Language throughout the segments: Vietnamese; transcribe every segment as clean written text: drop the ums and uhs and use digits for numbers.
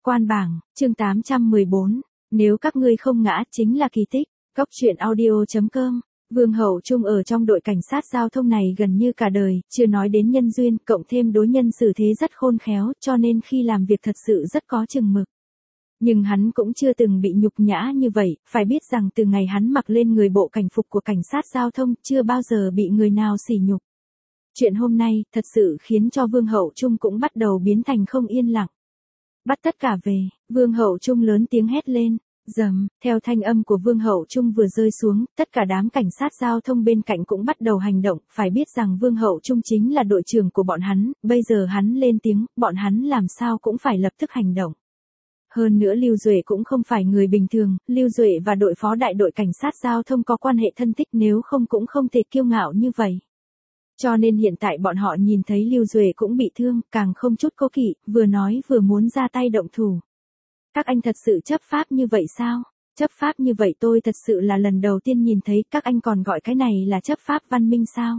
Quan bảng, chương 814. Nếu các ngươi không ngã chính là kỳ tích. Góc truyện audio.com. Vương Hậu Trung ở trong đội cảnh sát giao thông này gần như cả đời, chưa nói đến nhân duyên, cộng thêm đối nhân xử thế rất khôn khéo, cho nên khi làm việc thật sự rất có chừng mực. Nhưng hắn cũng chưa từng bị nhục nhã như vậy, phải biết rằng từ ngày hắn mặc lên người bộ cảnh phục của cảnh sát giao thông, chưa bao giờ bị người nào sỉ nhục. Chuyện hôm nay, thật sự khiến cho Vương Hậu Trung cũng bắt đầu biến thành không yên lặng. Bắt tất cả về, Vương Hậu Trung lớn tiếng hét lên. Dầm, theo thanh âm của Vương Hậu Trung vừa rơi xuống, tất cả đám cảnh sát giao thông bên cạnh cũng bắt đầu hành động, phải biết rằng Vương Hậu Trung chính là đội trưởng của bọn hắn, bây giờ hắn lên tiếng, bọn hắn làm sao cũng phải lập tức hành động. Hơn nữa Lưu Duệ cũng không phải người bình thường, Lưu Duệ và đội phó đại đội cảnh sát giao thông có quan hệ thân thích, nếu không cũng không thể kiêu ngạo như vậy. Cho nên hiện tại bọn họ nhìn thấy Lưu Duệ cũng bị thương, càng không chút cố kỵ, vừa nói vừa muốn ra tay động thủ. Các anh thật sự chấp pháp như vậy sao? Chấp pháp như vậy tôi thật sự là lần đầu tiên nhìn thấy, các anh còn gọi cái này là chấp pháp văn minh sao?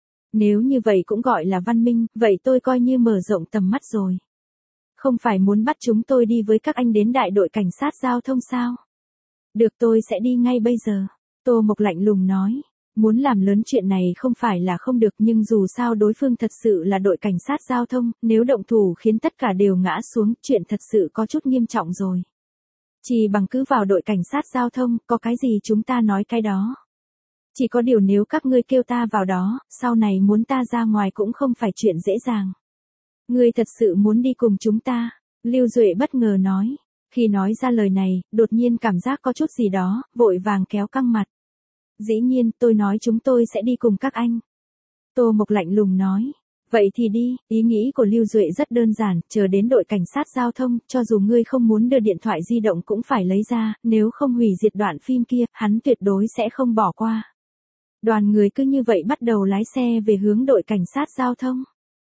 Nếu như vậy cũng gọi là văn minh, vậy tôi coi như mở rộng tầm mắt rồi. Không phải muốn bắt chúng tôi đi với các anh đến đại đội cảnh sát giao thông sao? Được, tôi sẽ đi ngay bây giờ. Tô Mộc lạnh lùng nói. Muốn làm lớn chuyện này không phải là không được, nhưng dù sao đối phương thật sự là đội cảnh sát giao thông, nếu động thủ khiến tất cả đều ngã xuống, chuyện thật sự có chút nghiêm trọng rồi. Chỉ bằng cứ vào đội cảnh sát giao thông, có cái gì chúng ta nói cái đó. Chỉ có điều nếu các ngươi kêu ta vào đó, sau này muốn ta ra ngoài cũng không phải chuyện dễ dàng. Ngươi thật sự muốn đi cùng chúng ta? Lưu Duệ bất ngờ nói. Khi nói ra lời này, đột nhiên cảm giác có chút gì đó, vội vàng kéo căng mặt. Dĩ nhiên, tôi nói chúng tôi sẽ đi cùng các anh. Tô Mộc lạnh lùng nói. Vậy thì đi, ý nghĩ của Lưu Duệ rất đơn giản, chờ đến đội cảnh sát giao thông, cho dù ngươi không muốn đưa điện thoại di động cũng phải lấy ra, nếu không hủy diệt đoạn phim kia, hắn tuyệt đối sẽ không bỏ qua. Đoàn người cứ như vậy bắt đầu lái xe về hướng đội cảnh sát giao thông.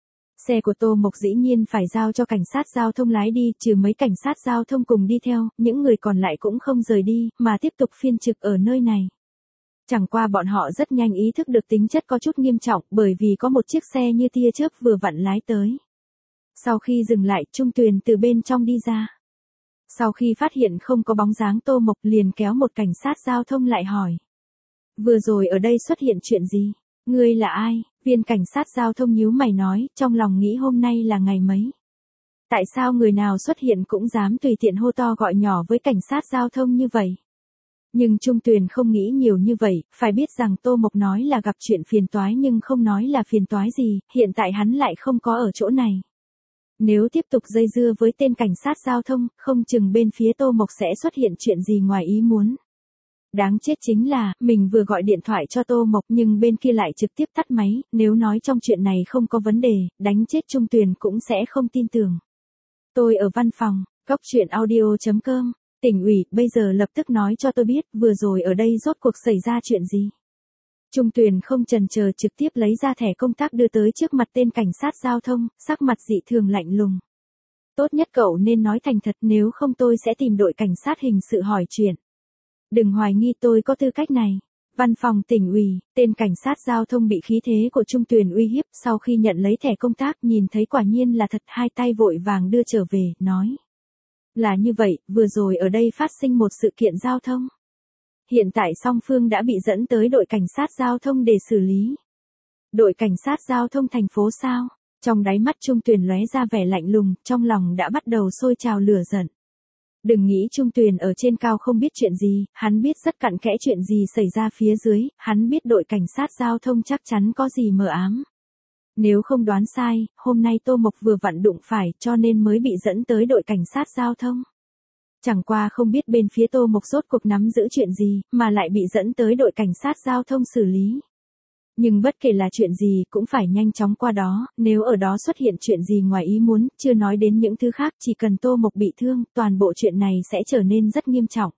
Xe của Tô Mộc dĩ nhiên phải giao cho cảnh sát giao thông lái đi, trừ mấy cảnh sát giao thông cùng đi theo, những người còn lại cũng không rời đi, mà tiếp tục phiên trực ở nơi này. Chẳng qua bọn họ rất nhanh ý thức được tính chất có chút nghiêm trọng, bởi vì có một chiếc xe như tia chớp vừa vặn lái tới. Sau khi dừng lại, Trung Tuyền từ bên trong đi ra. Sau khi phát hiện không có bóng dáng Tô Mộc, liền kéo một cảnh sát giao thông lại hỏi. Vừa rồi ở đây xuất hiện chuyện gì? Ngươi là ai? Viên cảnh sát giao thông nhíu mày nói, trong lòng nghĩ hôm nay là ngày mấy. Tại sao người nào xuất hiện cũng dám tùy tiện hô to gọi nhỏ với cảnh sát giao thông như vậy? Nhưng Trung Tuyền không nghĩ nhiều như vậy, phải biết rằng Tô Mộc nói là gặp chuyện phiền toái nhưng không nói là phiền toái gì, hiện tại hắn lại không có ở chỗ này. Nếu tiếp tục dây dưa với tên cảnh sát giao thông, không chừng bên phía Tô Mộc sẽ xuất hiện chuyện gì ngoài ý muốn. Đáng chết chính là, mình vừa gọi điện thoại cho Tô Mộc nhưng bên kia lại trực tiếp tắt máy, nếu nói trong chuyện này không có vấn đề, đánh chết Trung Tuyền cũng sẽ không tin tưởng. Tôi ở văn phòng, góc truyện audio.com. Tỉnh ủy, bây giờ lập tức nói cho tôi biết, vừa rồi ở đây rốt cuộc xảy ra chuyện gì. Trung Tuyền không chần chờ trực tiếp lấy ra thẻ công tác đưa tới trước mặt tên cảnh sát giao thông, sắc mặt dị thường lạnh lùng. Tốt nhất cậu nên nói thành thật, nếu không tôi sẽ tìm đội cảnh sát hình sự hỏi chuyện. Đừng hoài nghi tôi có tư cách này. Văn phòng tỉnh ủy, tên cảnh sát giao thông bị khí thế của Trung Tuyền uy hiếp, sau khi nhận lấy thẻ công tác nhìn thấy quả nhiên là thật, hai tay vội vàng đưa trở về, nói. Là như vậy, vừa rồi ở đây phát sinh một sự kiện giao thông. Hiện tại song phương đã bị dẫn tới đội cảnh sát giao thông để xử lý. Đội cảnh sát giao thông thành phố sao? Trong đáy mắt Trung Tuyền lóe ra vẻ lạnh lùng, trong lòng đã bắt đầu sôi trào lửa giận. Đừng nghĩ Trung Tuyền ở trên cao không biết chuyện gì, hắn biết rất cặn kẽ chuyện gì xảy ra phía dưới, hắn biết đội cảnh sát giao thông chắc chắn có gì mờ ám. Nếu không đoán sai, hôm nay Tô Mộc vừa vặn đụng phải cho nên mới bị dẫn tới đội cảnh sát giao thông. Chẳng qua không biết bên phía Tô Mộc rốt cuộc nắm giữ chuyện gì, mà lại bị dẫn tới đội cảnh sát giao thông xử lý. Nhưng bất kể là chuyện gì cũng phải nhanh chóng qua đó, nếu ở đó xuất hiện chuyện gì ngoài ý muốn, chưa nói đến những thứ khác, chỉ cần Tô Mộc bị thương, toàn bộ chuyện này sẽ trở nên rất nghiêm trọng.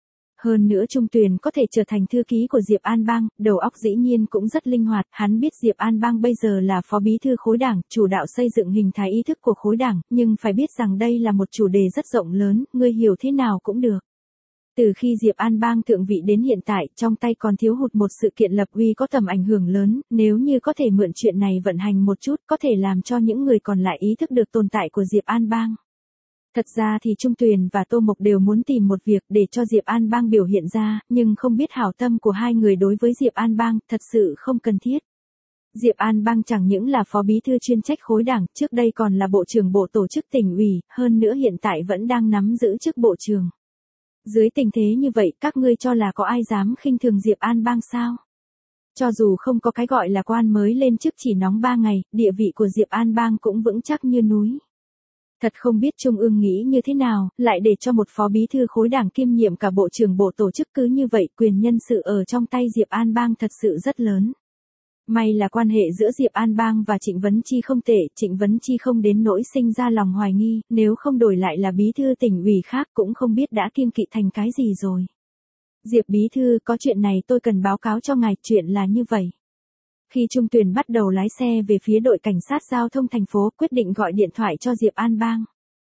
Hơn nữa Trung Tuyền có thể trở thành thư ký của Diệp An Bang, đầu óc dĩ nhiên cũng rất linh hoạt, hắn biết Diệp An Bang bây giờ là phó bí thư khối đảng, chủ đạo xây dựng hình thái ý thức của khối đảng, nhưng phải biết rằng đây là một chủ đề rất rộng lớn, ngươi hiểu thế nào cũng được. Từ khi Diệp An Bang thượng vị đến hiện tại, trong tay còn thiếu hụt một sự kiện lập uy có tầm ảnh hưởng lớn, nếu như có thể mượn chuyện này vận hành một chút, có thể làm cho những người còn lại ý thức được tồn tại của Diệp An Bang. Thật ra thì Trung Tuyền và Tô Mộc đều muốn tìm một việc để cho Diệp An Bang biểu hiện ra, nhưng không biết hảo tâm của hai người đối với Diệp An Bang thật sự không cần thiết. Diệp An Bang chẳng những là phó bí thư chuyên trách khối đảng, trước đây còn là bộ trưởng bộ tổ chức tỉnh ủy, hơn nữa hiện tại vẫn đang nắm giữ chức bộ trưởng. Dưới tình thế như vậy, các ngươi cho là có ai dám khinh thường Diệp An Bang sao? Cho dù không có cái gọi là quan mới lên chức chỉ nóng 3 ngày, địa vị của Diệp An Bang cũng vững chắc như núi. Thật không biết Trung ương nghĩ như thế nào, lại để cho một phó bí thư khối đảng kiêm nhiệm cả bộ trưởng bộ tổ chức cứ như vậy, quyền nhân sự ở trong tay Diệp An Bang thật sự rất lớn. May là quan hệ giữa Diệp An Bang và Trịnh Vấn Chi không tệ, Trịnh Vấn Chi không đến nỗi sinh ra lòng hoài nghi, nếu không đổi lại là bí thư tỉnh ủy khác cũng không biết đã kiêng kỵ thành cái gì rồi. Diệp bí thư, có chuyện này tôi cần báo cáo cho ngài, chuyện là như vậy. Khi Trung Tuyền bắt đầu lái xe về phía đội cảnh sát giao thông thành phố, quyết định gọi điện thoại cho Diệp An Bang.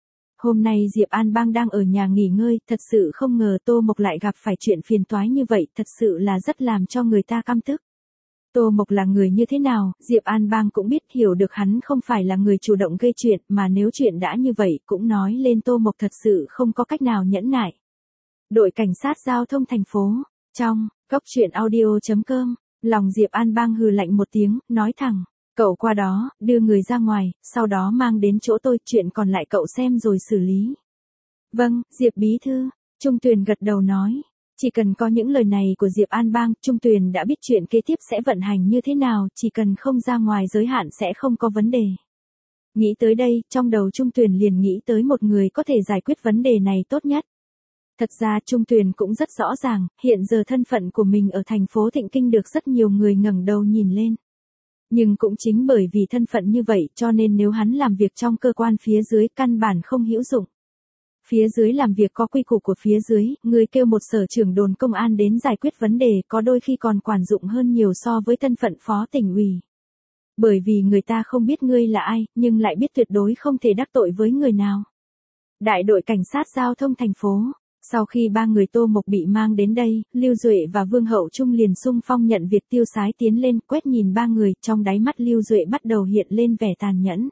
Hôm nay Diệp An Bang đang ở nhà nghỉ ngơi, thật sự không ngờ Tô Mộc lại gặp phải chuyện phiền toái như vậy, thật sự là rất làm cho người ta căm tức. Tô Mộc là người như thế nào, Diệp An Bang cũng biết, hiểu được hắn không phải là người chủ động gây chuyện, mà nếu chuyện đã như vậy cũng nói lên Tô Mộc thật sự không có cách nào nhẫn nại. Đội cảnh sát giao thông thành phố, trong, góc truyện audio.com, lòng Diệp An Bang hừ lạnh một tiếng, nói thẳng, cậu qua đó, đưa người ra ngoài, sau đó mang đến chỗ tôi, chuyện còn lại cậu xem rồi xử lý. Vâng, Diệp bí thư, Trung Tuyền gật đầu nói. Chỉ cần có những lời này của Diệp An Bang, Trung Tuyền đã biết chuyện kế tiếp sẽ vận hành như thế nào, chỉ cần không ra ngoài giới hạn sẽ không có vấn đề. Nghĩ tới đây, trong đầu Trung Tuyền liền nghĩ tới một người có thể giải quyết vấn đề này tốt nhất. Thật ra Trung Tuyền cũng rất rõ ràng, hiện giờ thân phận của mình ở thành phố Thịnh Kinh được rất nhiều người ngẩng đầu nhìn lên. Nhưng cũng chính bởi vì thân phận như vậy cho nên nếu hắn làm việc trong cơ quan phía dưới căn bản không hữu dụng. Phía dưới làm việc có quy củ của phía dưới, người kêu một sở trưởng đồn công an đến giải quyết vấn đề có đôi khi còn quản dụng hơn nhiều so với thân phận phó tỉnh ủy. Bởi vì người ta không biết ngươi là ai, nhưng lại biết tuyệt đối không thể đắc tội với người nào. Đại đội cảnh sát giao thông thành phố. Sau khi ba người Tô Mộc bị mang đến đây, Lưu Duệ và Vương Hậu Trung liền xung phong nhận việc tiêu sái tiến lên, quét nhìn ba người, trong đáy mắt Lưu Duệ bắt đầu hiện lên vẻ tàn nhẫn.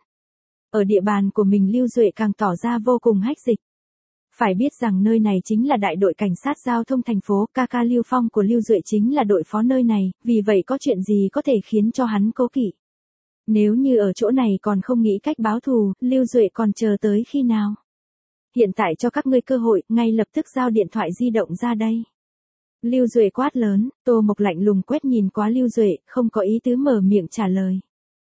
Ở địa bàn của mình Lưu Duệ càng tỏ ra vô cùng hách dịch. Phải biết rằng nơi này chính là đại đội cảnh sát giao thông thành phố, ca Lưu Phong của Lưu Duệ chính là đội phó nơi này, vì vậy có chuyện gì có thể khiến cho hắn cố kỵ. Nếu như ở chỗ này còn không nghĩ cách báo thù, Lưu Duệ còn chờ tới khi nào? Hiện tại cho các ngươi cơ hội, ngay lập tức giao điện thoại di động ra đây. Lưu Duệ quát lớn, Tô Mộc lạnh lùng quét nhìn qua Lưu Duệ, không có ý tứ mở miệng trả lời.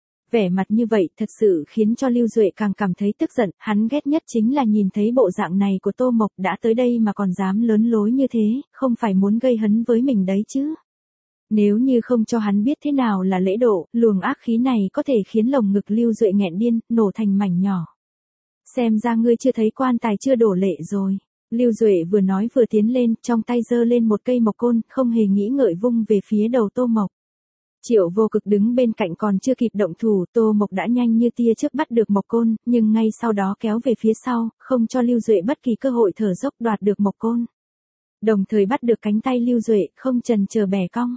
Vẻ mặt như vậy thật sự khiến cho Lưu Duệ càng cảm thấy tức giận, hắn ghét nhất chính là nhìn thấy bộ dạng này của Tô Mộc, đã tới đây mà còn dám lớn lối như thế, không phải muốn gây hấn với mình đấy chứ. Nếu như không cho hắn biết thế nào là lễ độ, luồng ác khí này có thể khiến lồng ngực Lưu Duệ nghẹn điên, nổ thành mảnh nhỏ. Xem ra ngươi chưa thấy quan tài chưa đổ lệ rồi. Lưu Duệ vừa nói vừa tiến lên, trong tay giơ lên một cây mộc côn, không hề nghĩ ngợi vung về phía đầu Tô Mộc. Triệu Vô Cực đứng bên cạnh còn chưa kịp động thủ, Tô Mộc đã nhanh như tia chớp bắt được mộc côn, nhưng ngay sau đó kéo về phía sau, không cho Lưu Duệ bất kỳ cơ hội thở dốc đoạt được mộc côn. Đồng thời bắt được cánh tay Lưu Duệ, không chần chờ bẻ cong.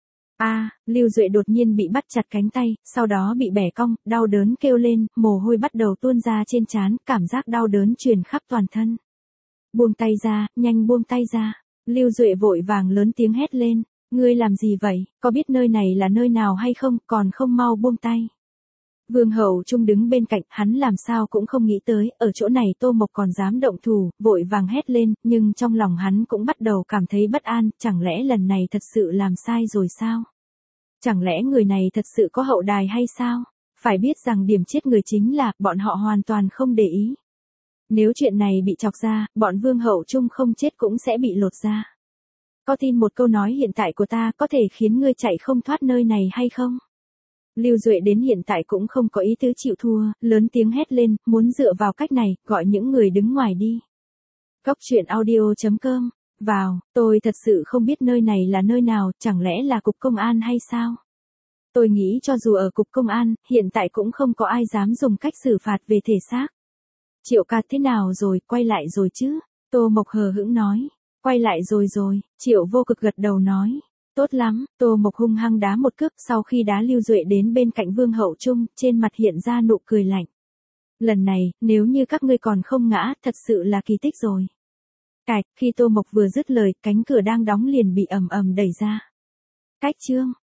Lưu Duệ đột nhiên bị bắt chặt cánh tay, sau đó bị bẻ cong, đau đớn kêu lên, mồ hôi bắt đầu tuôn ra trên trán, cảm giác đau đớn truyền khắp toàn thân. Buông tay ra, nhanh buông tay ra. Lưu Duệ vội vàng lớn tiếng hét lên, ngươi làm gì vậy, có biết nơi này là nơi nào hay không, còn không mau buông tay. Vương Hậu Trung đứng bên cạnh, hắn làm sao cũng không nghĩ tới, ở chỗ này Tô Mộc còn dám động thủ, vội vàng hét lên, nhưng trong lòng hắn cũng bắt đầu cảm thấy bất an, chẳng lẽ lần này thật sự làm sai rồi sao? Chẳng lẽ người này thật sự có hậu đài hay sao? Phải biết rằng điểm chết người chính là, bọn họ hoàn toàn không để ý. Nếu chuyện này bị chọc ra, bọn Vương Hậu Trung không chết cũng sẽ bị lột ra. Có tin một câu nói hiện tại của ta có thể khiến ngươi chạy không thoát nơi này hay không? Lưu Duệ đến hiện tại cũng không có ý tứ chịu thua, lớn tiếng hét lên, muốn dựa vào cách này, gọi những người đứng ngoài đi. Góc truyện audio.com, vào, tôi thật sự không biết nơi này là nơi nào, chẳng lẽ là cục công an hay sao? Tôi nghĩ cho dù ở cục công an, hiện tại cũng không có ai dám dùng cách xử phạt về thể xác. Triệu ca thế nào rồi, quay lại rồi chứ? Tô Mộc hờ hững nói, quay lại rồi, Triệu Vô Cực gật đầu nói. Tốt lắm, Tô Mộc hung hăng đá một cước, sau khi đá Lưu Duệ đến bên cạnh Vương Hậu Trung, trên mặt hiện ra nụ cười lạnh. Lần này, nếu như các ngươi còn không ngã, thật sự là kỳ tích rồi. Cạch, khi Tô Mộc vừa dứt lời, cánh cửa đang đóng liền bị ầm ầm đẩy ra. Cách chương